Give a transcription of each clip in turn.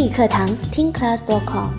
英语课堂 TeenClass.com。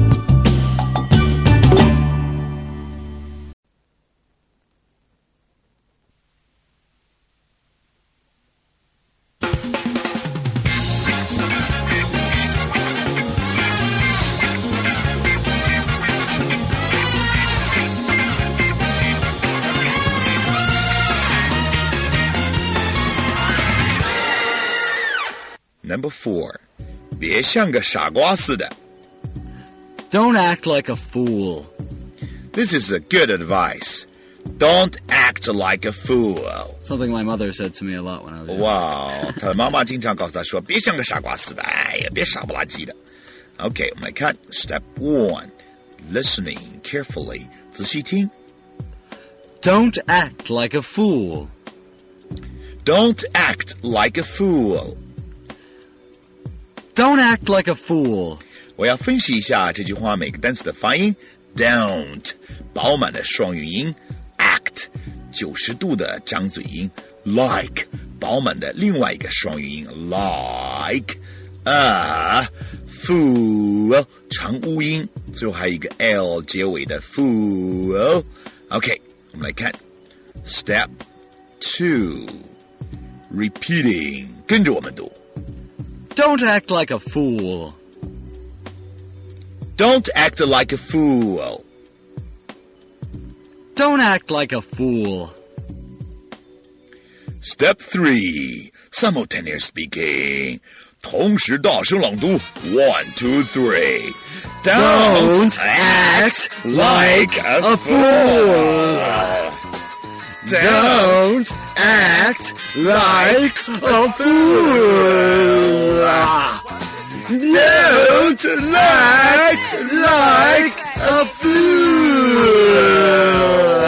Number 4. 别像个傻瓜似的。 Don't act like a fool. This is a good advice. Don't act like a fool. Something my mother said to me a lot when I was young. 哇，他的妈妈经常告诉他说，别像个傻瓜似的，哎呀，别傻不拉几的。OK， 我们来看 Step 1. Listening carefully. 仔细听。 Don't act like a fool. Don't act like a fool. Don't act like a fool. 我要分析一下这句话每个单词的发音。Don't 饱满的双元音 ，act 90度的张嘴音 ，like 饱满的另外一个双元音 ，like a fool 长乌音，最后还有一个 l 结尾的 fool。OK， 我们来看 Step 2. Repeating， 跟着我们读。 Don't act like a fool. Don't act like a fool. Don't act like a fool. Step 3. Simultaneous speaking. 同时大声朗读 1, 2, 3. Don't act like a fool. Don't act like a fool. Don't act like a fool.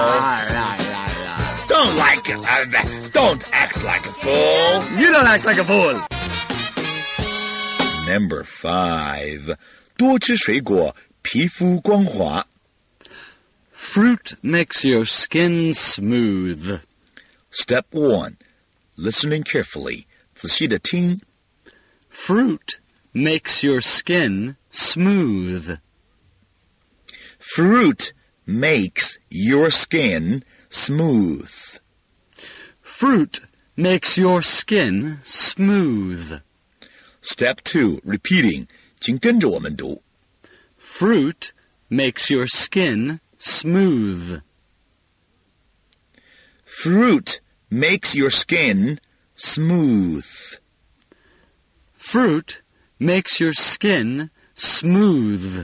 Don't act like a fool. You don't act like a fool. Number 5. 多吃水果，皮肤光滑。 Fruit makes your skin smooth. Step 1. Listening carefully. 仔细的听。 Fruit makes your skin smooth. Fruit makes your skin smooth. Fruit makes your skin smooth. Step 2. Repeating. 请跟着我们读。 Fruit makes your skin smooth. Fruit makes your skin smooth. Fruit makes your skin smooth.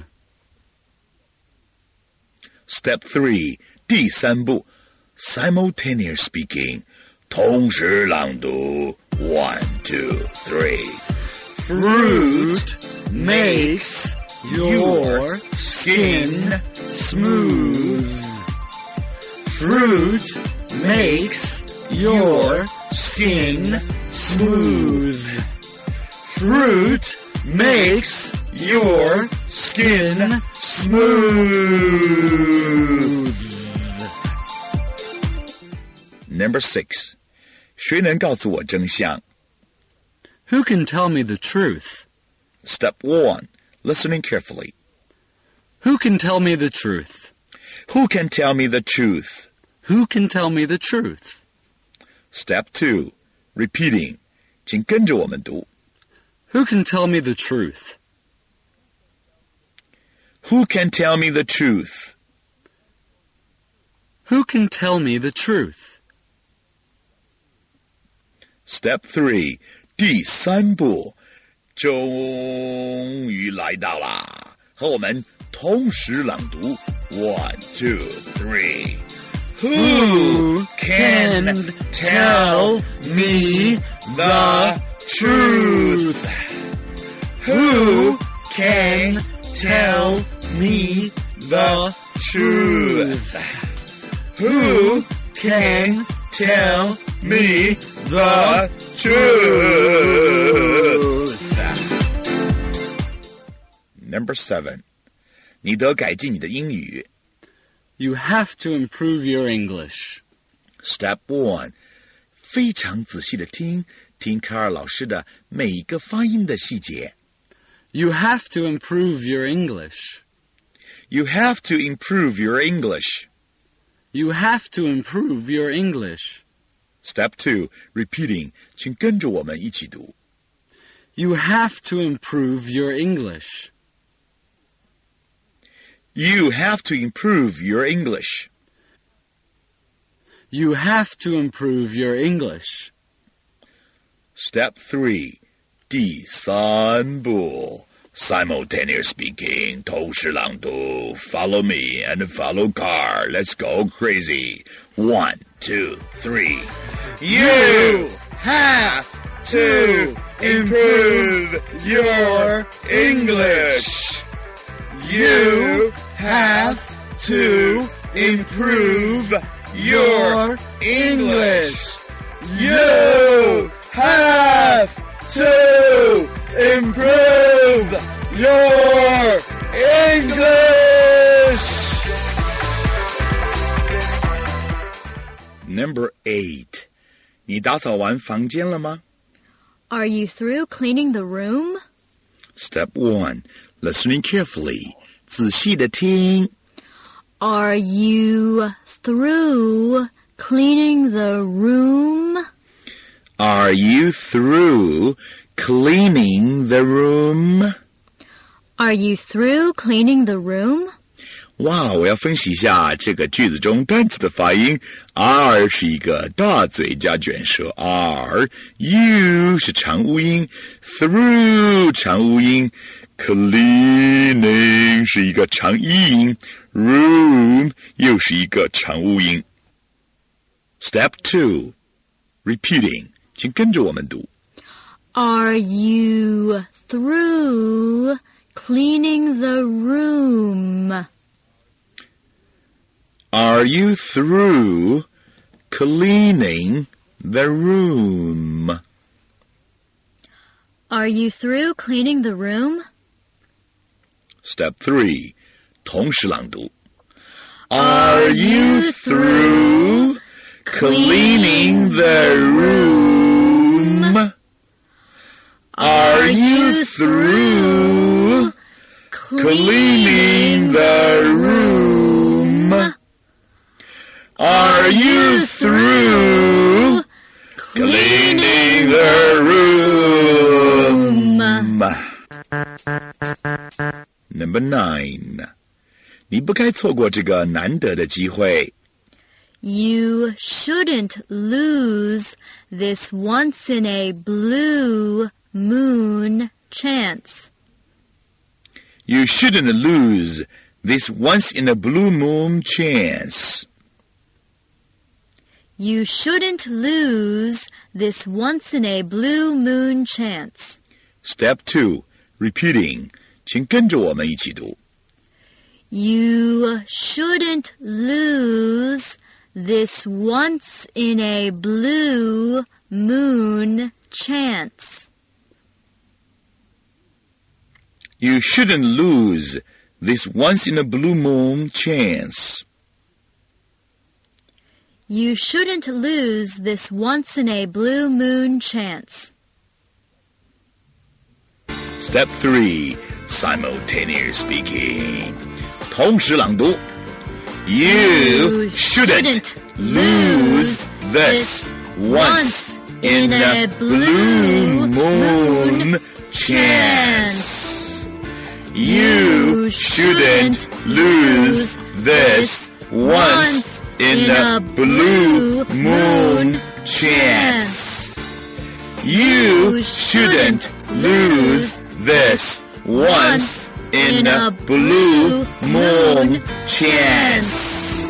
Step 3. 第3步 Simultaneous speaking. 同时朗读 1, 2, 3. Fruit makes your skin smooth. Fruit makes your skin smooth. Fruit makes your skin smooth. Number 6. 谁能告诉我真相？ Who can tell me the truth? Step 1. Listening carefully. Who can tell me the truth? Who can tell me the truth? Who can tell me the truth? Step 2. Repeating. 请跟着我们读。 Who can tell me the truth? Who can tell me the truth? Who can tell me the truth? Step 3. 第3步终于来到啦，和我们同时朗读 1, 2, 3. Who can tell me the truth? Who can tell me the truth? Who can tell me the truth? Number 7. 你得改进你的英语。 You have to improve your English. Step 1. 非常仔细的听卡尔老师的每一个发音的细节。 You have to improve your English. You have to improve your English. You have to improve your English. Step 2, repeating. 请跟着我们一起读。 You have to improve your English. You have to improve your English. You have to improve your English. Step 3, 第三步。Simultaneous speaking, 同时朗读 Follow me and follow Carl. Let's go crazy. 1, 2, 3. You have to improve your English. You have to improve your English. You have to improve your English. Number 8. 你打扫完房间了吗？ Are you through cleaning the room? Step 1. Listening carefully. 仔细的听。 Are you through cleaning the room? Are you through cleaning the room? Are you through cleaning the room? 哇，我要分析一下这个句子中单词的发音。R 是一个大嘴加卷舌 ，R。U 是长乌音 ，Through 长乌音 ，Cleaning 是一个长一音 ，Room 又是一个长乌音。Step 2, repeating， 请跟着我们读。 Are you through cleaning the room? Are you through cleaning the room? Are you through cleaning the room? Step 3, 同时朗读。Are you through cleaning the room? Are you through cleaning the room? Are you through cleaning the room? Number 9. 你不该错过这个难得的机会。 You shouldn't lose this once-in-a-blue moon chance. You shouldn't lose this once-in-a-blue moon chance. You shouldn't lose this once-in-a-blue moon chance. Step 2, repeating. 请跟着我们一起读。 You shouldn't lose this once-in-a-blue moon chance. You shouldn't lose this once-in-a-blue moon chance. You shouldn't lose this once-in-a-blue moon chance. Step 3, simultaneous speaking. 同时朗读。You shouldn't lose this once-in-a-blue moon chance. You shouldn't lose this once-in-a-blue moon chance. You shouldn't lose this once-in-a-blue moon chance.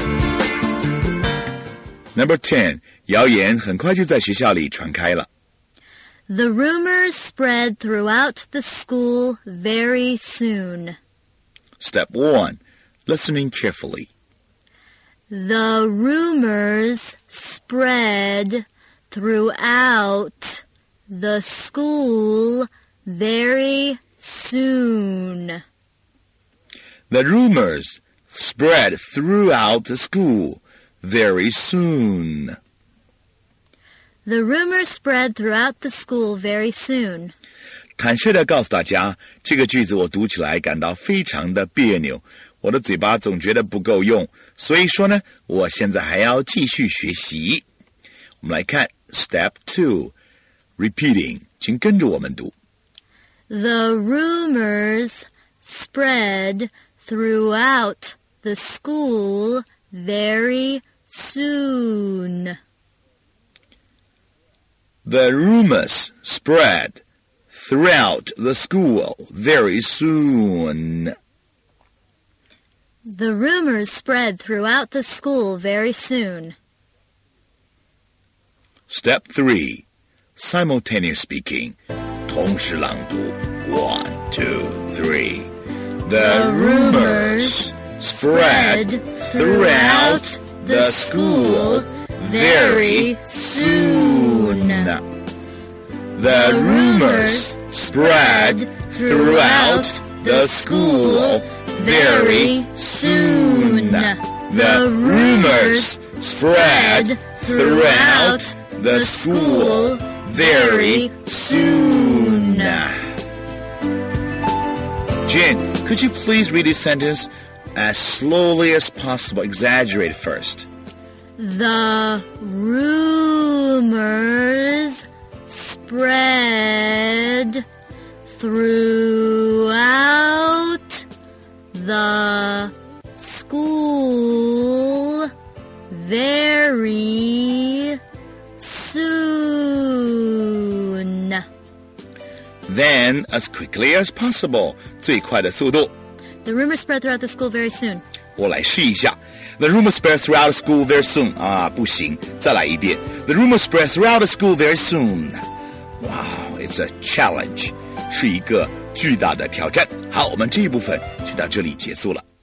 Number 10. 谣言很快就在学校里传开了。 The rumors spread throughout the school very soon. Step 1. Listening carefully. The rumors spread throughout the school very soon. The rumors spread throughout the school very soon. The rumors spread throughout the school very soon. 坦率地告诉大家，这个句子我读起来感到非常的别扭，我的嘴巴总觉得不够用，所以说呢，我现在还要继续学习。我们来看 Step 2 Repeating， 请跟着我们读。 The rumors spread throughout the school very soon. The rumors spread throughout the school very soon. The rumors spread throughout the school very soon. Step 3 Simultaneous speaking， 同时朗读 1, 2, 3 The rumors spread throughout the school very soon. The rumors spread throughout the school very soon. The rumors spread throughout the school very soon. Jane, could you please read this sentence as slowly as possible? Exaggerate first. The rumors spread throughout the school very soon. Then, as quickly as possible, 最快的速度。 The rumors spread throughout the school very soon. 我来试一下。The rumors spread throughout the school very soon. 不行，再来一遍。The rumors spread throughout the school very soon. Wow, it's a challenge. 是一个巨大的挑战。好，我们这一部分就到这里结束了。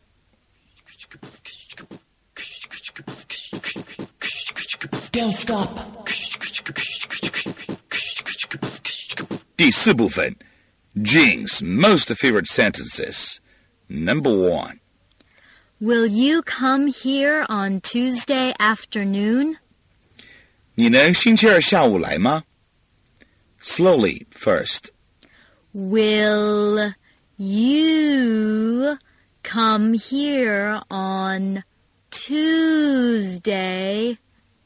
Don't stop. 第4部分 Jane's most favorite sentences. Number 1. Will you come here on Tuesday afternoon? 你能星期二下午来吗？ Slowly first. Will you come here on Tuesday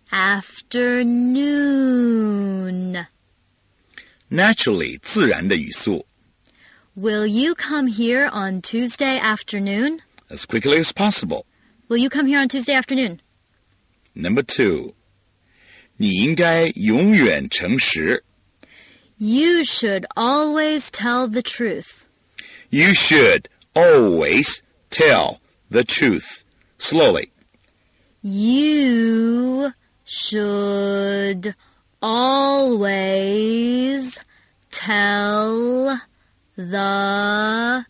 afternoon? Naturally, 自然的语速。 Will you come here on Tuesday afternoon? As quickly as possible. Will you come here on Tuesday afternoon? Number 2. 你应该永远诚实。 You should always tell the truth. You should always tell the truth. Slowly. You should always tell the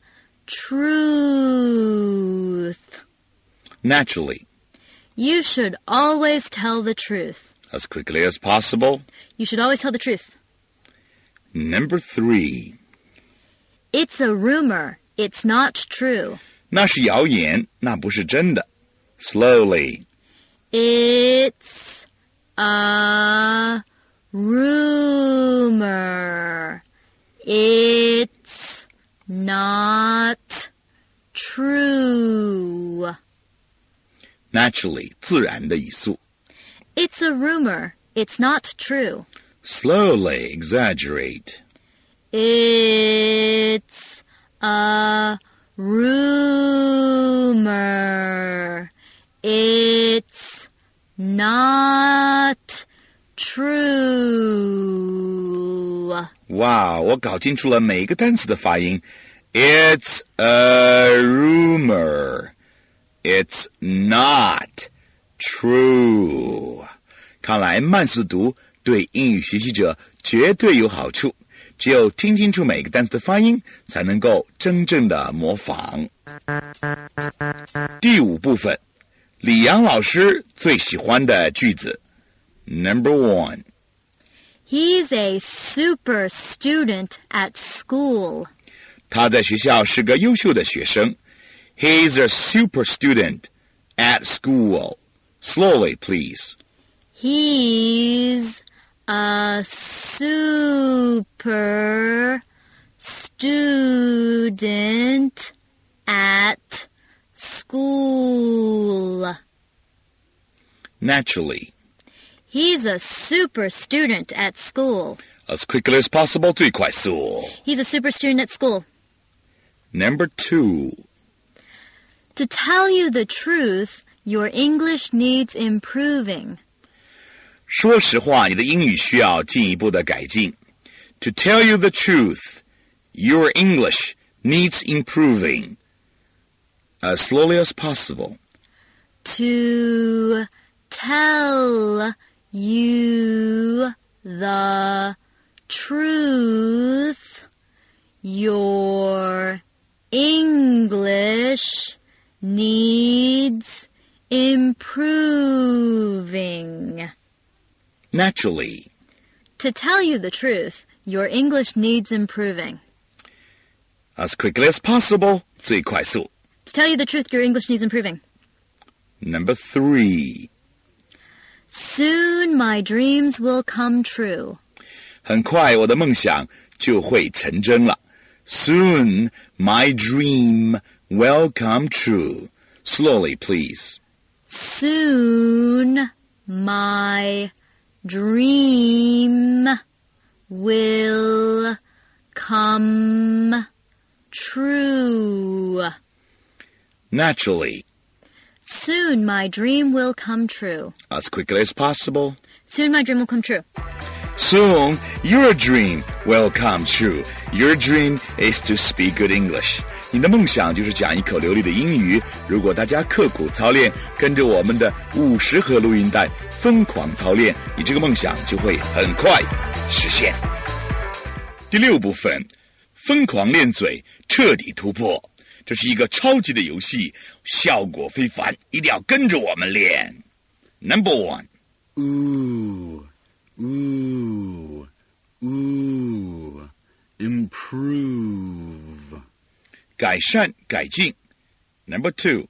truth. Naturally. You should always tell the truth. As quickly as possible. You should always tell the truth. Number 3. It's a rumor. It's not true. 那是谣言，那不是真的。Slowly. It's a rumor. It's not true. Naturally, 自然的语速。 It's a rumor. It's not true. Slowly exaggerate. It's a rumor. It's not true. Wow, 我搞清楚了每个单词的发音。It's a rumor. It's not true. 看来慢速读对英语学习者绝对有好处。只有听清楚每个单词的发音，才能够真正的模仿。第5部分，李阳老师最喜欢的句子。Number 1. He's a super student at school. 他在学校是个优秀的学生。He's a super student at school. Slowly, please. He's a super student at school. Naturally. He's a super student at school. As quickly as possible, 最快速. He's a super student at school. Number 2. To tell you the truth, your English needs improving. 说实话，你的英语需要进一步的改进。To tell you the truth, your English needs improving. As slowly as possible. To tell you the truth, your English needs improving. Naturally. To tell you the truth, your English needs improving. As quickly as possible, 最快速. To tell you the truth, your English needs improving. Number 3. Soon my dreams will come true. 很快我的梦想就会成真了。Soon my dream will come true. Slowly, please. Soon my dream will come true. Naturally. Soon my dream will come true. As quickly as possible. Soon my dream will come true. Soon your dream will come true. Your dream is to speak good English. 你的梦想就是讲一口流利的英语。如果大家刻苦操练，跟着我们的50盒录音带疯狂操练，你这个梦想就会很快实现。第6部分，疯狂练嘴，彻底突破。这是一个超级的游戏，效果非凡，一定要跟着我们练。Number 1. Ooh, ooh, ooh. Improve. 改善改进。Number 2.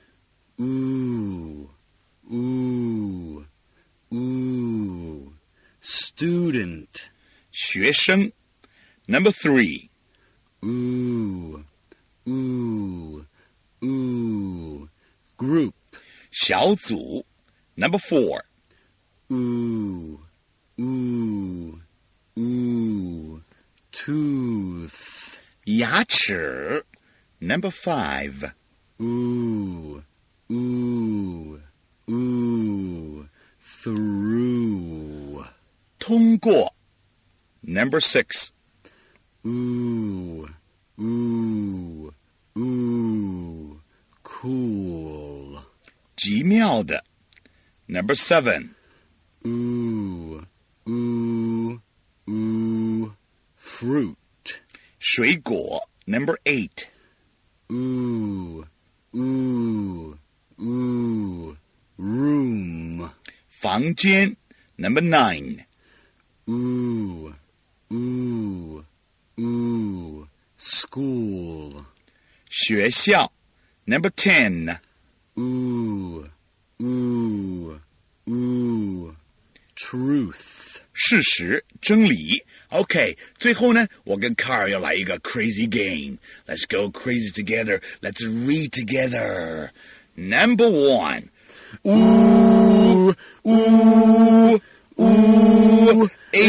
Ooh, ooh, ooh. Student. 学生。Number 3. Ooh, ooh, ooh. Group. 小组。Number 4. Ooh, ooh, ooh. Tooth. 牙齿。Number 5. Ooh, ooh, ooh. Through. 通过。Number 6. Ooh, ooh, ooh. Cool. 极妙的。Number 7. Ooh, ooh, ooh. Fruit. 水果。Number 8. Ooh, ooh, ooh. Room. 房间。Number 9. Ooh, ooh, ooh. School. 学校。Number 10. Ooh, ooh, ooh. Truth. 事实，真理。OK， 最后呢，我跟 Carl 要来一个 crazy game. Let's go crazy together. Let's read together. Number 1. Ooh, ooh, ooh.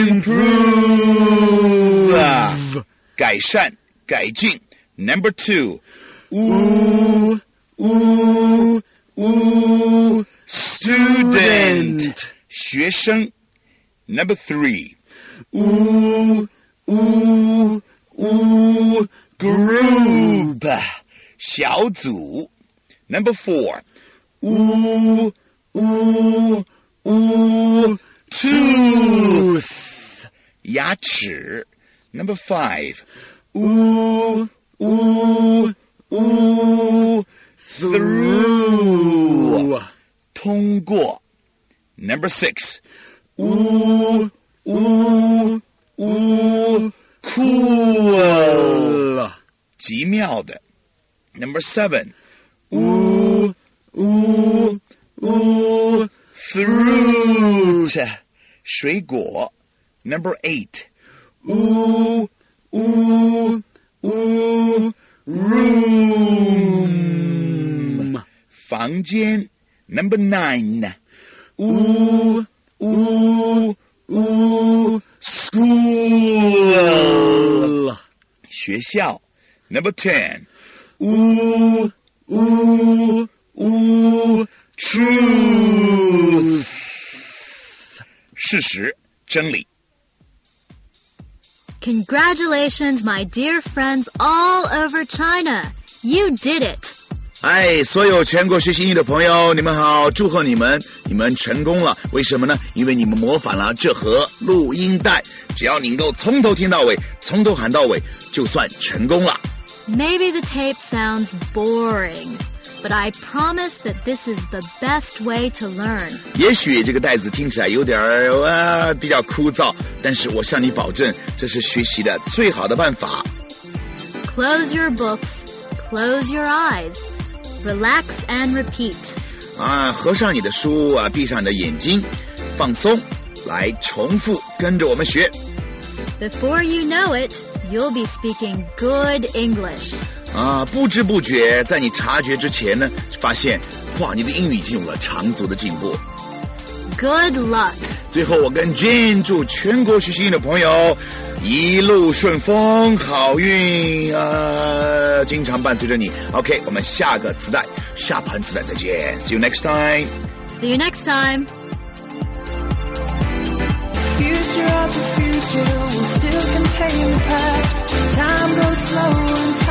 Improve. 改善，改进。Number 2. Ooh, ooh, ooh. Student. 学生。Number 3. Ooh, ooh, ooh. Group. 小组。Number 4. Ooh, ooh, ooh. Tooth. 牙齿。Number 5. Ooh, ooh, ooh. Through. 通过。Number 6. Ooh, ooh, ooh. Cool. 极妙的。Number 7. Ooh, ooh, ooh. Fruit. 水果。Number 8. Ooh, ooh, room 房间 Number 9 school 学校 Number 10 truth 事实真理 Congratulations, my dear friends all over China. You did it. 所有全国学习英语的朋友，你们好，祝贺你们，你们成功了。为什么呢？因为你们模仿了这盒录音带，只要你能够从头听到尾，从头喊到尾，就算成功了。 Maybe the tape sounds boring, but I promise that this is the best way to learn. 也许这个带子听起来有点比较枯燥，但是我向你保证，这是学习的最好的办法。 Close your books, close your eyes, relax and repeat. 合上你的书闭上你的眼睛，放松，来重复跟着我们学。 Before you know it, you'll be speaking good English. 不知不觉在你察觉之前呢，发现你的英语已经有了长足的进步。 Good luck. 最后我跟 Jane 祝全国学习英语的朋友一路顺风，好运经常伴随着你。 OK， 我们下盘磁带再见。 See you next time. See you next time. Future of the future will still contain the past. Time goes slow and